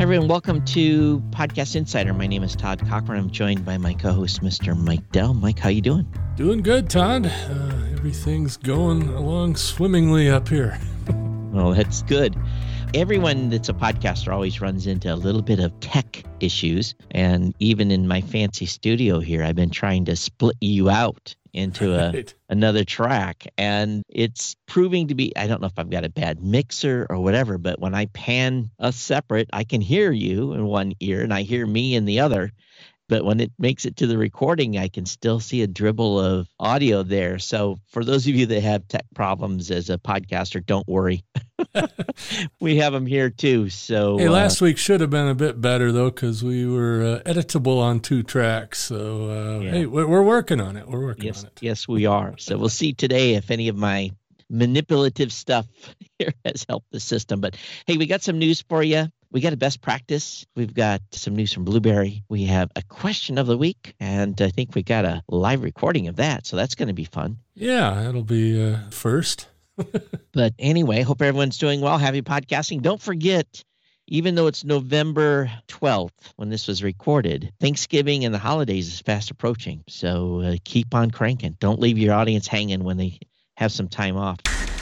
Everyone, welcome to Podcast Insider. My name is Todd Cochran. I'm joined by my co-host, Mr. Mike Dell. Mike, how you doing? Doing good, Todd. Everything's going along swimmingly up here. Well, that's good. Everyone that's a podcaster always runs into a little bit of tech issues. And even in my fancy studio here, I've been trying to split you out into another track. And it's proving to be, I don't know if I've got a bad mixer or whatever, but when I pan us separate, I can hear you in one ear and I hear me in the other. But when it makes it to the recording, I can still see a dribble of audio there. So for those of you that have tech problems as a podcaster, don't worry. We have them here too. So hey, last week should have been a bit better though, because we were editable on 2 tracks. So hey, we're working on it. We're working on it. Yes, we are. So we'll see today if any of my manipulative stuff here has helped the system. But hey, we got some news for you. We got a best practice. We've got some news from Blueberry. We have a question of the week, and I think we got a live recording of that. So that's going to be fun. Yeah, that'll be first. But anyway, hope everyone's doing well. Happy podcasting. Don't forget, even though it's November 12th when this was recorded, Thanksgiving and the holidays is fast approaching. So keep on cranking. Don't leave your audience hanging when they have some time off.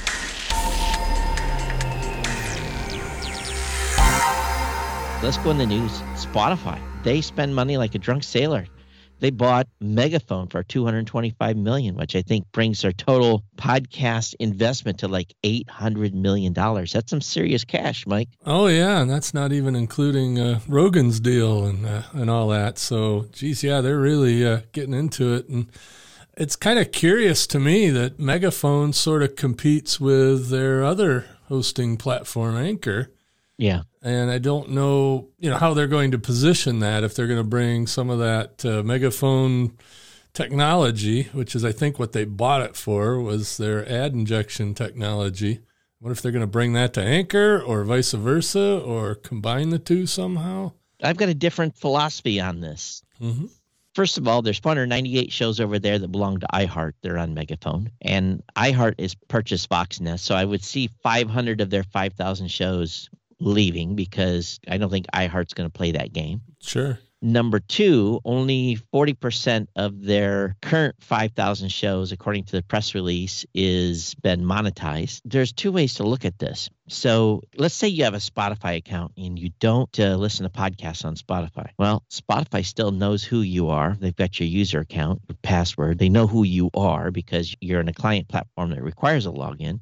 Let's go in the news. Spotify. They spend money like a drunk sailor. They bought Megaphone for $225 million, which I think brings their total podcast investment to like $800 million. That's some serious cash, Mike. Oh, yeah, and that's not even including Rogan's deal and all that. So, geez, yeah, they're really getting into it. And it's kind of curious to me that Megaphone sort of competes with their other hosting platform, Anchor. Yeah. And I don't know, how they're going to position that, if they're going to bring some of that Megaphone technology, which is, I think, what they bought it for, was their ad injection technology. What if they're going to bring that to Anchor or vice versa or combine the two somehow? I've got a different philosophy on this. Mm-hmm. First of all, there's 498 shows over there that belong to iHeart. They're on Megaphone. And iHeart is purchased Voxnest, so I would see 500 of their 5,000 shows leaving because I don't think iHeart's going to play that game. Sure. Number 2, only 40% of their current 5,000 shows, according to the press release, is been monetized. There's 2 ways to look at this. So let's say you have a Spotify account and you don't listen to podcasts on Spotify. Well, Spotify still knows who you are. They've got your user account, your password. They know who you are because you're in a client platform that requires a login.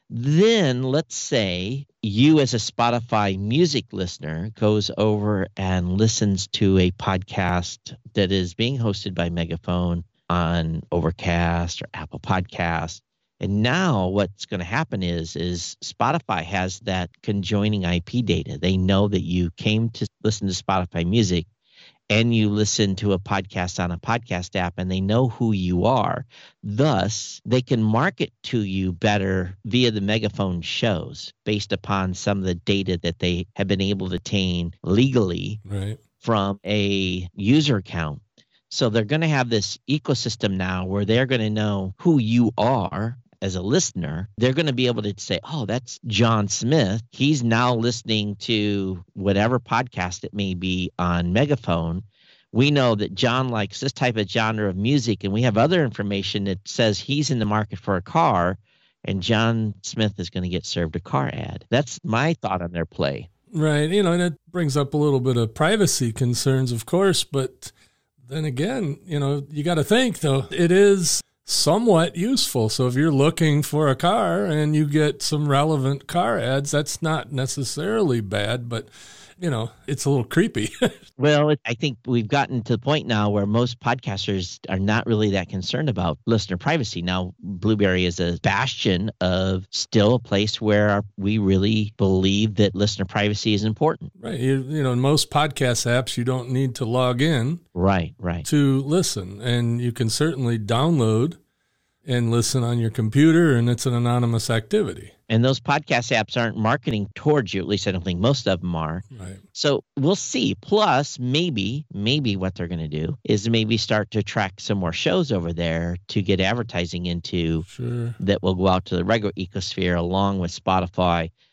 Then let's say you as a Spotify music listener goes over and listens to a podcast that is being hosted by Megaphone on Overcast or Apple Podcasts. And now what's going to happen is Spotify has that conjoining IP data. They know that you came to listen to Spotify music and you listen to a podcast on a podcast app, and they know who you are. Thus, they can market to you better via the Megaphone shows based upon some of the data that they have been able to obtain legally from a user account. So they're going to have this ecosystem now where they're going to know who you are as a listener. They're going to be able to say, oh, that's John Smith. He's now listening to whatever podcast it may be on Megaphone. We know that John likes this type of genre of music, and we have other information that says he's in the market for a car, and John Smith is going to get served a car ad. That's my thought on their play. Right. And it brings up a little bit of privacy concerns, of course, but then again, you got to think, though, it is somewhat useful. So if you're looking for a car and you get some relevant car ads, that's not necessarily bad, but it's a little creepy. Well, I think we've gotten to the point now where most podcasters are not really that concerned about listener privacy. Now, Blueberry is a bastion of still a place where we really believe that listener privacy is important. Right. In most podcast apps, you don't need to log in. Right. To listen. And you can certainly download and listen on your computer, and it's an anonymous activity. And those podcast apps aren't marketing towards you. At least I don't think most of them are. Right. So we'll see. Plus, maybe what they're going to do is maybe start to track some more shows over there to get advertising into Sure. that will go out to the regular ecosphere along with Spotify.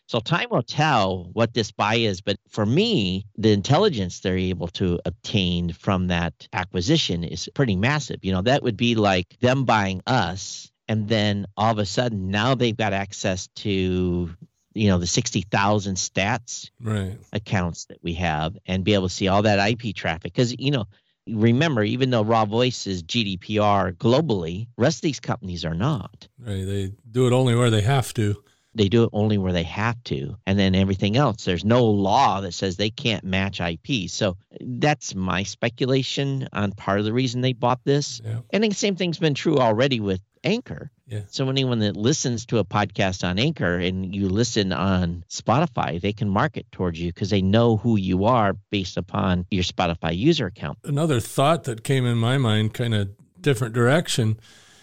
So time will tell what this buy is. But for me, the intelligence they're able to obtain from that acquisition is pretty massive. That would be like them buying us. And then all of a sudden, now they've got access to, the 60,000 stats accounts that we have and be able to see all that IP traffic. Because, remember, even though Raw Voice is GDPR globally, the rest of these companies are not. Right. They do it only where they have to. They do it only where they have to. And then everything else, there's no law that says they can't match IP. So that's my speculation on part of the reason they bought this. Yeah. And the same thing's been true already with Anchor. Yeah. So anyone that listens to a podcast on Anchor and you listen on Spotify, they can market towards you because they know who you are based upon your Spotify user account. Another thought that came in my mind, kind of different direction,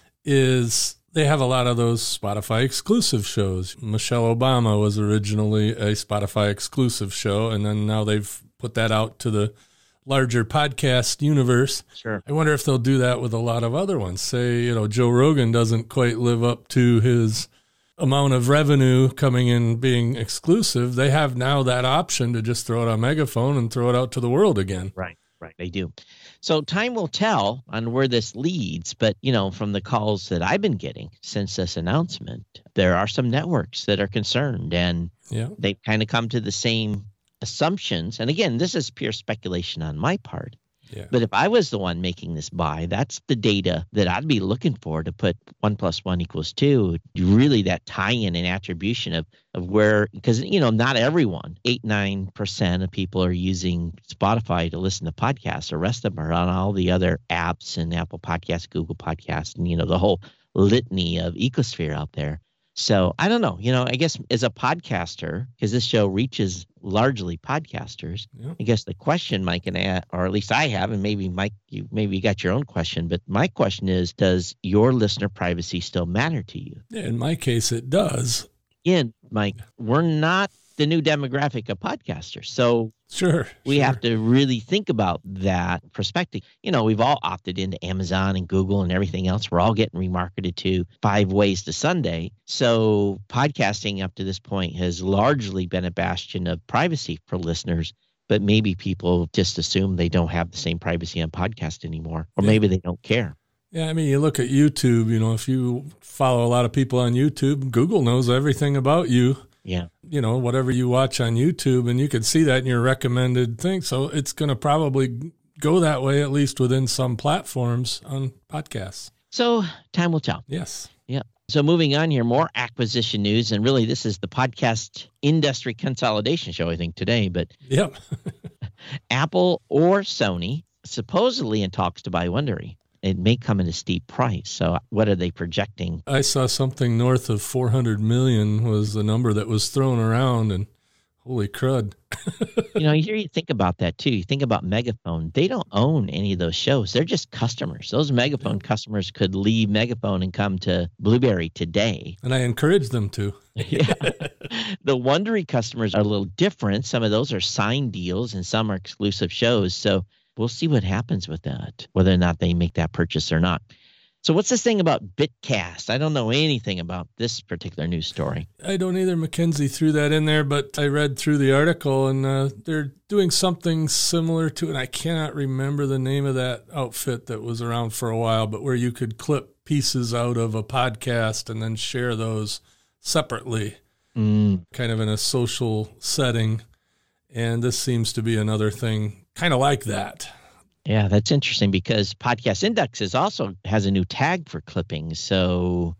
is they have a lot of those Spotify exclusive shows. Michelle Obama was originally a Spotify exclusive show, and then now they've put that out to the larger podcast universe. Sure. I wonder if they'll do that with a lot of other ones. Say, Joe Rogan doesn't quite live up to his amount of revenue coming in being exclusive. They have now that option to just throw it on Megaphone and throw it out to the world again. Right. They do. So time will tell on where this leads. But, from the calls that I've been getting since this announcement, there are some networks that are concerned, and they've kind of come to the same assumptions. And again, this is pure speculation on my part. Yeah. But if I was the one making this buy, that's the data that I'd be looking for to put 1 + 1 = 2. Really that tie-in and attribution of where, because, not everyone, 8-9% of people are using Spotify to listen to podcasts. The rest of them are on all the other apps and Apple Podcasts, Google Podcasts, and, the whole litany of ecosphere out there. So I don't know, I guess as a podcaster, because this show reaches largely podcasters, I guess the question Mike and I, or at least I have, and maybe Mike, you got your own question, but my question is, does your listener privacy still matter to you? Yeah, in my case, it does. Again, Mike, we're not the new demographic of podcasters. So we have to really think about that perspective. We've all opted into Amazon and Google and everything else. We're all getting remarketed to 5 ways to Sunday. So podcasting up to this point has largely been a bastion of privacy for listeners. But maybe people just assume they don't have the same privacy on podcast anymore, or maybe they don't care. Yeah, I mean, you look at YouTube, if you follow a lot of people on YouTube, Google knows everything about you. Yeah. Whatever you watch on YouTube, and you can see that in your recommended thing. So it's going to probably go that way, at least within some platforms on podcasts. So time will tell. Yes. Yeah. So moving on here, more acquisition news. And really, this is the podcast industry consolidation show, I think, today. But yep. Apple or Sony supposedly in talks to buy Wondery. It may come at a steep price. So what are they projecting? I saw something north of 400 million was the number that was thrown around, and holy crud. You think about that too. You think about Megaphone. They don't own any of those shows. They're just customers. Those Megaphone customers could leave Megaphone and come to Blueberry today. And I encourage them to. Yeah. The Wondery customers are a little different. Some of those are signed deals and some are exclusive shows. So we'll see what happens with that, whether or not they make that purchase or not. So what's this thing about Bitcast? I don't know anything about this particular news story. I don't either. Mackenzie threw that in there, but I read through the article, and they're doing something similar to, and I cannot remember the name of that outfit that was around for a while, but where you could clip pieces out of a podcast and then share those separately, kind of in a social setting. And this seems to be another thing kind of like that. Yeah, that's interesting because Podcast Indexes also has a new tag for clipping. So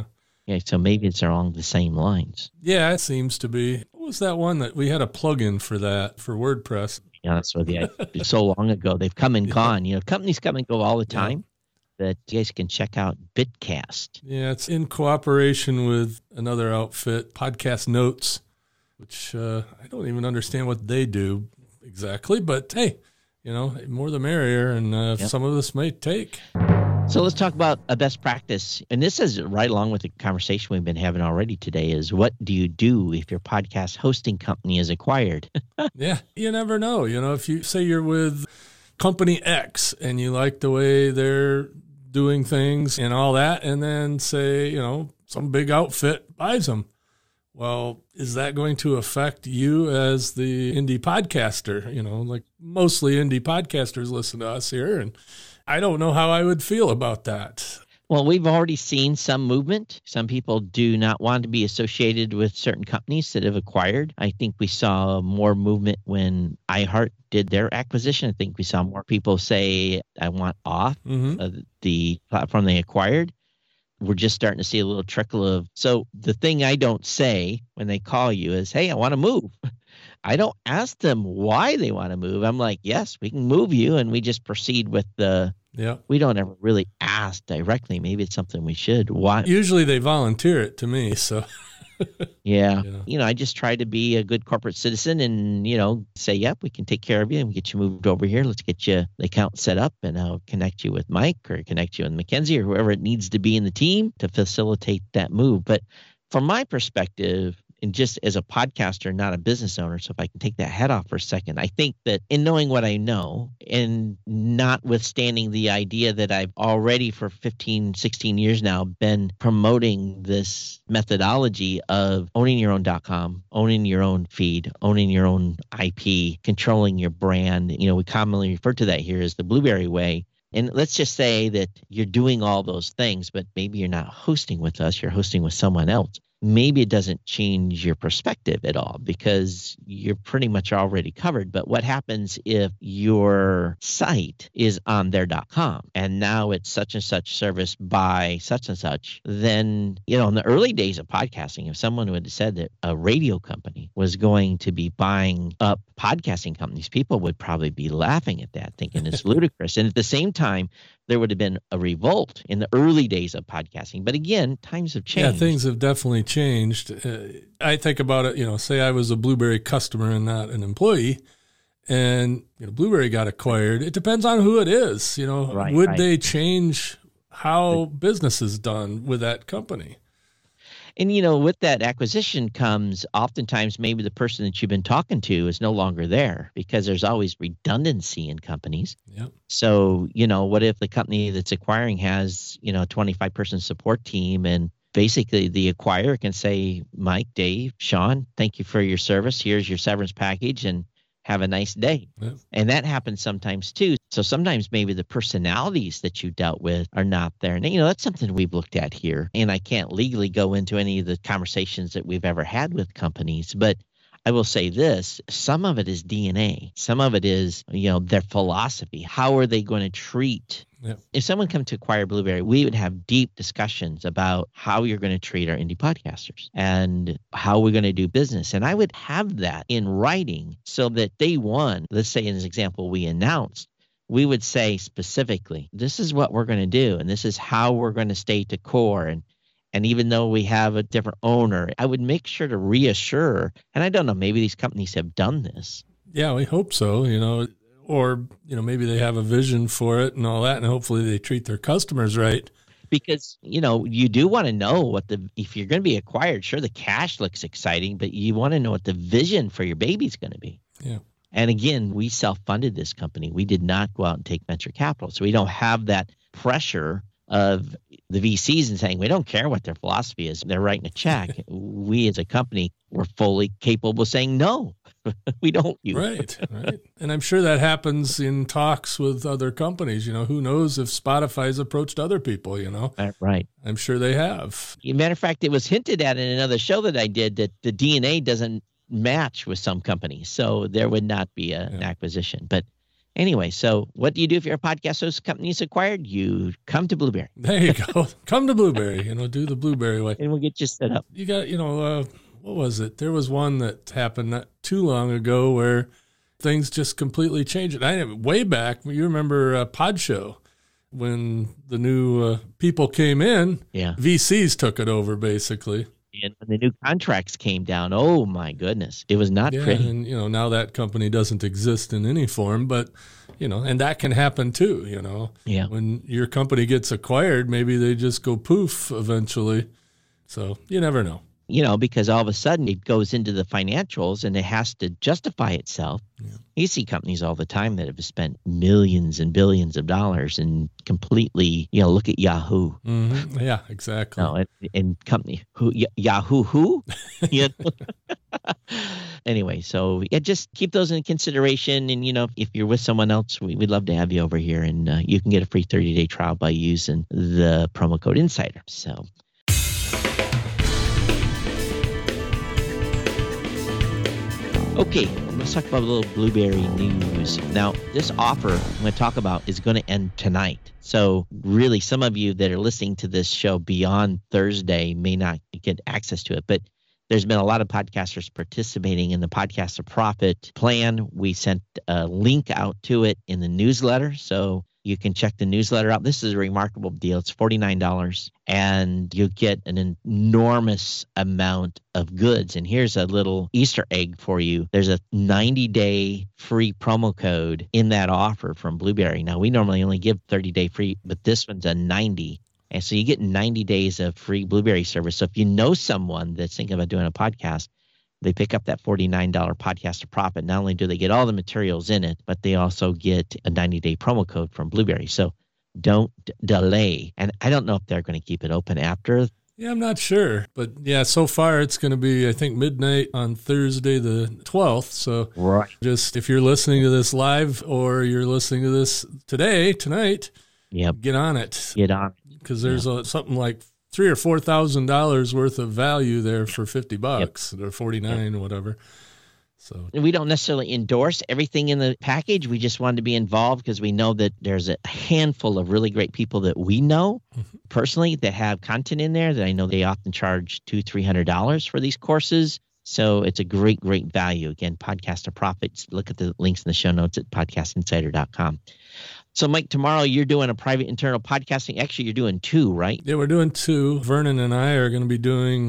so maybe it's along the same lines. Yeah, it seems to be. What was that one that we had a plug-in for that for WordPress? Yeah, that's what so long ago. They've come and gone. Companies come and go all the time. That you guys can check out Bitcast. Yeah, it's in cooperation with another outfit, Podcast Notes, which I don't even understand what they do exactly, but hey, more the merrier, and some of this may take. So let's talk about a best practice, and this is right along with the conversation we've been having already today, is what do you do if your podcast hosting company is acquired? Yeah, you never know. If you say you're with company X and you like the way they're doing things and all that, and then say, some big outfit buys them. Well, is that going to affect you as the indie podcaster? Like mostly indie podcasters listen to us here, and I don't know how I would feel about that. Well, we've already seen some movement. Some people do not want to be associated with certain companies that have acquired. I think we saw more movement when iHeart did their acquisition. I think we saw more people say, I want off of the platform they acquired. We're just starting to see a little trickle of. So the thing I don't say when they call you is, hey, I want to move. I don't ask them why they want to move. I'm like, yes, we can move you. And we just proceed with we don't ever really ask directly. Maybe it's something we should. Why? Usually they volunteer it to me. So yeah. I just try to be a good corporate citizen and, say, yep, we can take care of you and we get you moved over here. Let's get you the account set up and I'll connect you with Mike or connect you with Mackenzie or whoever it needs to be in the team to facilitate that move. But from my perspective, and just as a podcaster, not a business owner, so if I can take that head off for a second, I think that in knowing what I know and notwithstanding the idea that I've already for 15, 16 years now been promoting this methodology of owning your own .com, owning your own feed, owning your own IP, controlling your brand. We commonly refer to that here as the Blueberry way. And let's just say that you're doing all those things, but maybe you're not hosting with us, you're hosting with someone else. Maybe it doesn't change your perspective at all because you're pretty much already covered. But what happens if your site is on their .com and now it's such and such service by such and such? Then, in the early days of podcasting, if someone would have said that a radio company was going to be buying up podcasting companies, people would probably be laughing at that, thinking it's ludicrous. And at the same time, there would have been a revolt in the early days of podcasting. But again, times have changed. Yeah, things have definitely changed. I think about it, say I was a Blueberry customer and not an employee, and Blueberry got acquired. It depends on who it is. Would they change how business is done with that company? And, with that acquisition comes oftentimes maybe the person that you've been talking to is no longer there because there's always redundancy in companies. Yep. So, what if the company that's acquiring has, a 25-person support team and basically the acquirer can say, Mike, Dave, Sean, thank you for your service. Here's your severance package and have a nice day. Yep. And that happens sometimes too. So sometimes maybe the personalities that you dealt with are not there. And, that's something we've looked at here. And I can't legally go into any of the conversations that we've ever had with companies, but I will say this, some of it is DNA. Some of it is, their philosophy. How are they going to treat? Yep. If someone come to acquire Blueberry, we would have deep discussions about how you're going to treat our indie podcasters and how we're going to do business. And I would have that in writing so that day one, let's say in this example we announced, we would say specifically, this is what we're going to do. And this is how we're going to stay to core. And even though we have a different owner, I would make sure to reassure, and I don't know, maybe these companies have done this. Yeah, we hope so, or, maybe they have a vision for it and all that, and hopefully they treat their customers right. Because, you do want to know if you're going to be acquired, sure, the cash looks exciting, but you want to know what the vision for your baby's going to be. Yeah. And again, we self-funded this company. We did not go out and take venture capital. So we don't have that pressure of the VCs and saying, we don't care what their philosophy is. They're writing a check. We as a company, we're fully capable of saying, no, we don't use Right. And I'm sure that happens in talks with other companies. Who knows if Spotify's approached other people, Right. I'm sure they have. As a matter of fact, it was hinted at in another show that I did that the DNA doesn't match with some companies. So there would not be an acquisition. But anyway, so what do you do if you're a podcast host company is acquired? You come to Blueberry. There you go. Come to Blueberry, do the Blueberry way. And we'll get you set up. You got, what was it? There was one that happened not too long ago where things just completely changed. Way back, you remember Pod Show when the new people came in, VCs took it over basically. And when the new contracts came down, oh my goodness, it was not pretty. And, now that company doesn't exist in any form, but, and that can happen too, Yeah. When your company gets acquired, maybe they just go poof eventually. So you never know. because all of a sudden it goes into the financials and it has to justify itself. Yeah. You see companies all the time that have spent millions and billions of dollars and completely, look at Yahoo. Mm-hmm. Yeah, exactly. No, and company Yahoo who? Anyway, so just keep those in consideration. And, if you're with someone else, we'd love to have you over here. And you can get a free 30-day trial by using the promo code Insider. So. Okay, let's talk about a little Blueberry news. Now, this offer I'm going to talk about is going to end tonight. So really, some of you that are listening to this show beyond Thursday may not get access to it. But there's been a lot of podcasters participating in the Podcast of Profit plan. We sent a link out to it in the newsletter. So you can check the newsletter out. This is a remarkable deal. It's $49, and you get an enormous amount of goods. And here's a little Easter egg for you. There's a 90-day free promo code in that offer from Blueberry. Now, we normally only give 30-day free, but this one's a 90. And so you get 90 days of free Blueberry service. So if you know someone that's thinking about doing a podcast, they pick up that $49 Podcast of Profit. Not only do they get all the materials in it, but they also get a 90-day promo code from Blueberry. So don't delay. And I don't know if they're going to keep it open after. Yeah, I'm not sure. But yeah, so far it's going to be, I think, midnight on Thursday the 12th. So right. Just if you're listening to this live or you're listening to this tonight, get on it. Get on. Because there's something like $3,000 or $4,000 worth of value there for $50 or $49 or whatever. So we don't necessarily endorse everything in the package. We just wanted to be involved because we know that there's a handful of really great people that we know personally that have content in there that I know they often charge $200-$300 for these courses. So it's a great, great value. Again, Podcast of Profits. Look at the links in the show notes at podcastinsider.com. So, Mike, tomorrow you're doing a private internal podcasting. Actually, you're doing two, right? Yeah, we're doing two. Vernon and I are going to be doing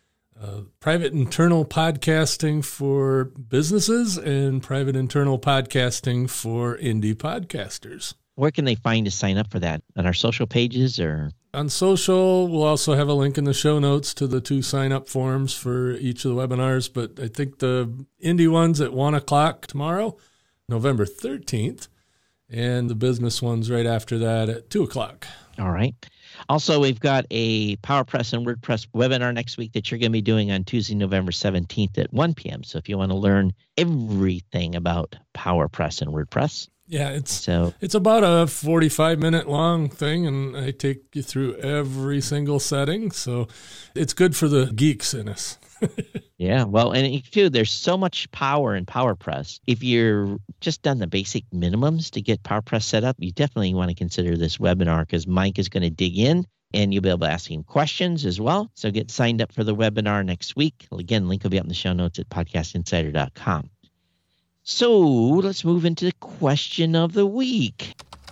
private internal podcasting for businesses and private internal podcasting for indie podcasters. Where can they find to sign up for that? On our social pages or? On social, we'll also have a link in the show notes to the two sign-up forms for each of the webinars. But I think the indie one's at 1 o'clock tomorrow, November 13th. And the business one's right after that at 2 o'clock. All right. Also, we've got a PowerPress and WordPress webinar next week that you're going to be doing on Tuesday, November 17th at 1 p.m. So if you want to learn everything about PowerPress and WordPress. Yeah, it's about a 45-minute long thing, and I take you through every single setting. So it's good for the geeks in us. Yeah, well, and too, there's so much power in PowerPress. If you're just done the basic minimums to get PowerPress set up, you definitely want to consider this webinar because Mike is going to dig in and you'll be able to ask him questions as well. So get signed up for the webinar next week. Again, link will be up in the show notes at podcastinsider.com. So let's move into the question of the week.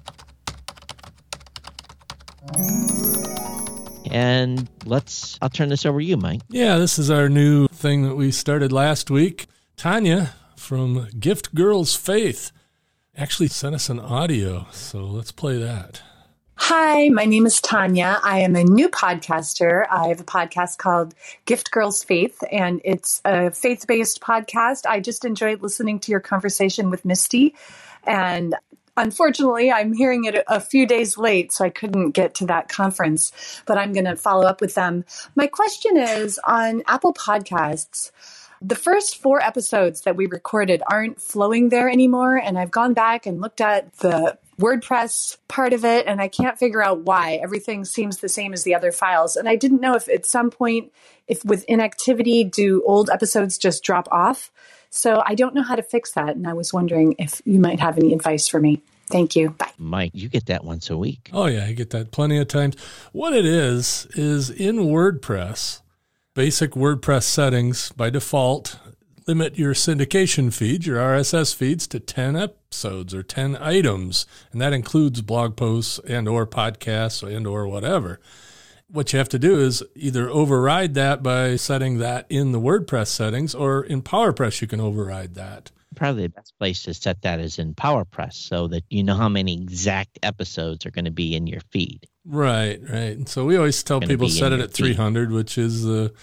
And I'll turn this over to you, Mike. Yeah, this is our new thing that we started last week. Tanya from Gift Girls Faith actually sent us an audio, so let's play that. Hi, my name is Tanya. I am a new podcaster. I have a podcast called Gift Girls Faith, and it's a faith-based podcast. I just enjoyed listening to your conversation with Misty, and unfortunately, I'm hearing it a few days late, so I couldn't get to that conference, but I'm going to follow up with them. My question is, on Apple Podcasts, the first 4 episodes that we recorded aren't flowing there anymore, and I've gone back and looked at the WordPress part of it, and I can't figure out why. Everything seems the same as the other files, and I didn't know if at some point, if with inactivity, do old episodes just drop off? So I don't know how to fix that, and I was wondering if you might have any advice for me. Thank you. Bye. Mike, you get that once a week. Oh, yeah, I get that plenty of times. What it is in WordPress, basic WordPress settings by default limit your syndication feeds, your RSS feeds, to 10 episodes or 10 items, and that includes blog posts and or podcasts and or whatever. What you have to do is either override that by setting that in the WordPress settings, or in PowerPress you can override that. Probably the best place to set that is in PowerPress so that you know how many exact episodes are going to be in your feed. Right. And so we always tell people set it at 300, which is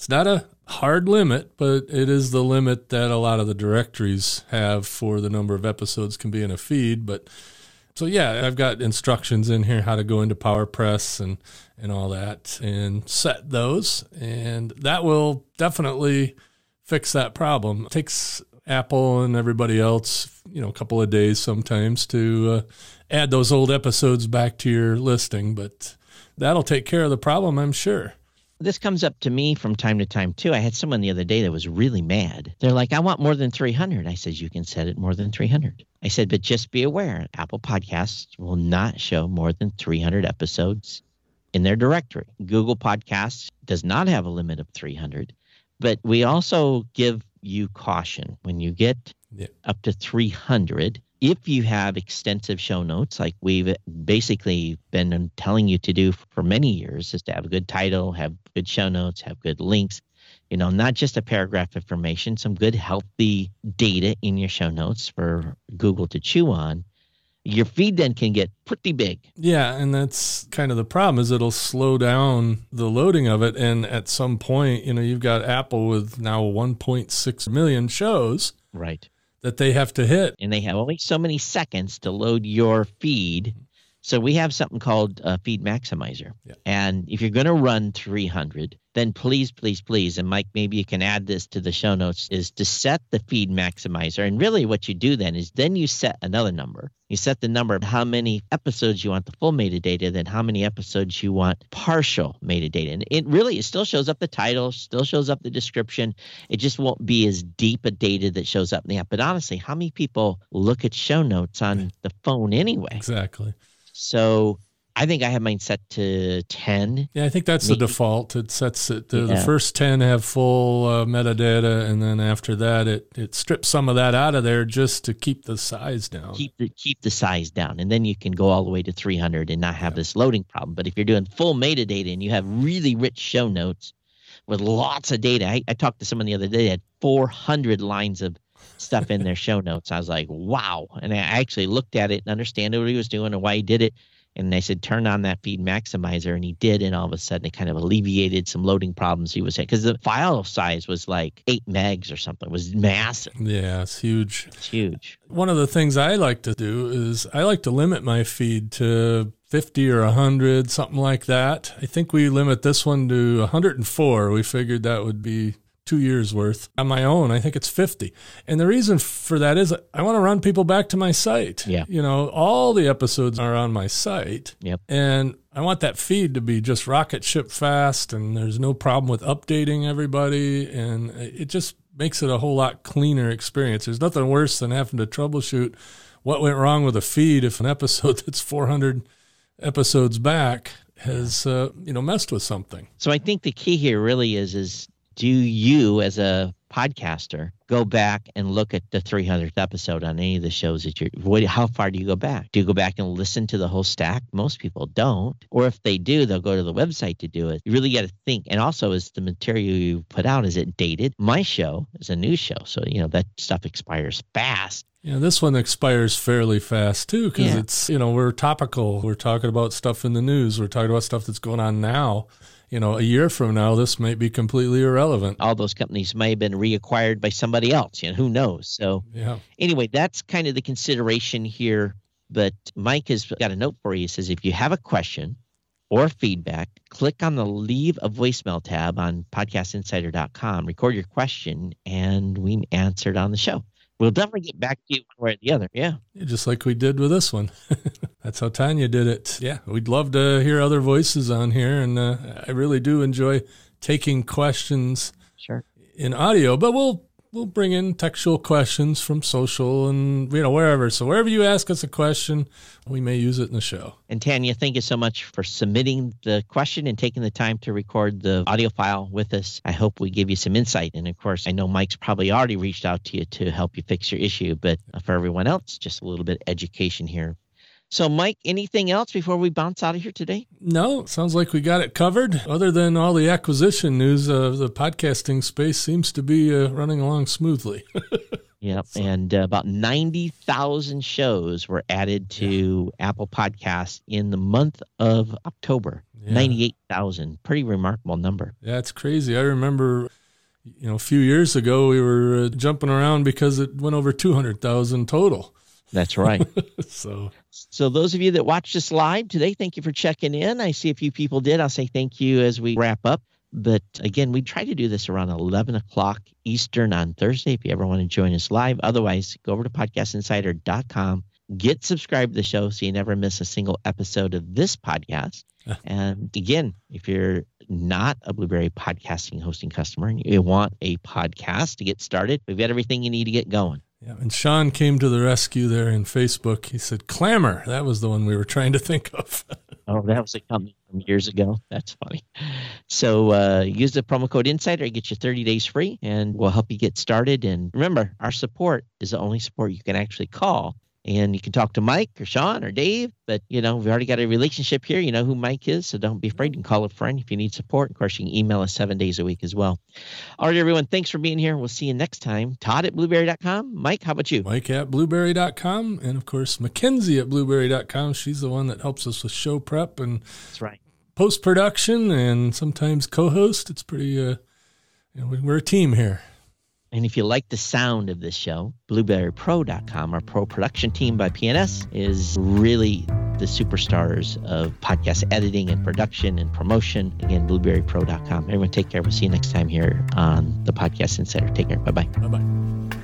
It's not a hard limit, but it is the limit that a lot of the directories have for the number of episodes can be in a feed. But so, yeah, I've got instructions in here how to go into PowerPress and all that and set those. And that will definitely fix that problem. It takes Apple and everybody else, a couple of days sometimes to add those old episodes back to your listing. But that'll take care of the problem, I'm sure. This comes up to me from time to time, too. I had someone the other day that was really mad. They're like, I want more than 300. I said, you can set it more than 300. I said, but just be aware, Apple Podcasts will not show more than 300 episodes in their directory. Google Podcasts does not have a limit of 300, but we also give you caution. When you get up to 300, if you have extensive show notes, like we've basically been telling you to do for many years, is to have a good title, have good show notes, have good links, not just a paragraph information, some good healthy data in your show notes for Google to chew on, your feed then can get pretty big. Yeah, and that's kind of the problem is it'll slow down the loading of it. And at some point, you've got Apple with now 1.6 million shows. Right. That they have to hit. And they have only so many seconds to load your feed. So we have something called Feed Maximizer. Yeah. And if you're going to run 300, then please, and Mike, maybe you can add this to the show notes, is to set the Feed Maximizer. And really what you do then is then you set another number. You set the number of how many episodes you want the full metadata, then how many episodes you want partial metadata. And it still shows up the title, still shows up the description. It just won't be as deep a data that shows up in the app. But honestly, how many people look at show notes on the phone anyway? Exactly. So I think I have mine set to 10. Yeah, I think that's the default. It sets it to the first 10 have full metadata, and then after that, it strips some of that out of there just to keep the size down. Keep the size down, and then you can go all the way to 300 and not have this loading problem. But if you're doing full metadata and you have really rich show notes with lots of data, I talked to someone the other day that had 400 lines of stuff in their show notes. I was like, wow. And I actually looked at it and understand what he was doing and why he did it. And I said, turn on that Feed Maximizer. And he did. And all of a sudden, it kind of alleviated some loading problems he was having. Because the file size was like 8 megs or something. It was massive. Yeah, it's huge. It's huge. One of the things I like to do is I like to limit my feed to 50 or 100, something like that. I think we limit this one to 104. We figured that would be 2 years worth. On my own, I think it's 50. And the reason for that is I want to run people back to my site. Yeah. All the episodes are on my site. Yep. And I want that feed to be just rocket ship fast, and there's no problem with updating everybody. And it just makes it a whole lot cleaner experience. There's nothing worse than having to troubleshoot what went wrong with a feed if an episode that's 400 episodes back has messed with something. So I think the key here really is do you as a podcaster go back and look at the 300th episode on any of the shows that how far do you go back? Do you go back and listen to the whole stack? Most people don't. Or if they do, they'll go to the website to do it. You really got to think. And also, is the material you put out, is it dated? My show is a news show. So, that stuff expires fast. Yeah, this one expires fairly fast, too, because it's, we're topical. We're talking about stuff in the news. We're talking about stuff that's going on now. A year from now, this might be completely irrelevant. All those companies may have been reacquired by somebody else. Who knows? So anyway, that's kind of the consideration here. But Mike has got a note for you. He says, if you have a question or feedback, click on the Leave a Voicemail tab on podcastinsider.com. Record your question, and we answer it on the show. We'll definitely get back to you one way or the other. Yeah, just like we did with this one. That's how Tanya did it. Yeah, we'd love to hear other voices on here, and I really do enjoy taking questions in audio. But we'll bring in textual questions from social and wherever. So wherever you ask us a question, we may use it in the show. And Tanya, thank you so much for submitting the question and taking the time to record the audio file with us. I hope we give you some insight. And of course, I know Mike's probably already reached out to you to help you fix your issue. But for everyone else, just a little bit of education here. So, Mike, anything else before we bounce out of here today? No, sounds like we got it covered. Other than all the acquisition news, the podcasting space seems to be running along smoothly. Yep, and about 90,000 shows were added to Apple Podcasts in the month of October. Yeah. 98,000. Pretty remarkable number. Yeah, it's crazy. I remember, a few years ago we were jumping around because it went over 200,000 total. That's right. So those of you that watched us live today, thank you for checking in. I see a few people did. I'll say thank you as we wrap up. But again, we try to do this around 11 o'clock Eastern on Thursday if you ever want to join us live. Otherwise, go over to podcastinsider.com, get subscribed to the show so you never miss a single episode of this podcast. And again, if you're not a Blueberry podcasting hosting customer and you want a podcast to get started, we've got everything you need to get going. Yeah, and Sean came to the rescue there in Facebook. He said, Clamor. That was the one we were trying to think of. Oh, that was a company from years ago. That's funny. So use the promo code Insider. Get you 30 days free, and we'll help you get started. And remember, our support is the only support you can actually call. And you can talk to Mike or Sean or Dave, but, we've already got a relationship here. You know who Mike is, so don't be afraid. You can call a friend if you need support. Of course, you can email us 7 days a week as well. All right, everyone, thanks for being here. We'll see you next time. Todd at Blueberry.com. Mike, how about you? Mike at Blueberry.com. And, of course, Mackenzie at Blueberry.com. She's the one that helps us with show prep and That's right. post-production and sometimes co-host. It's pretty, we're a team here. And if you like the sound of this show, BlueberryPro.com, our pro production team by PNS, is really the superstars of podcast editing and production and promotion. Again, BlueberryPro.com. Everyone take care. We'll see you next time here on the Podcast Insider. Take care. Bye-bye. Bye-bye.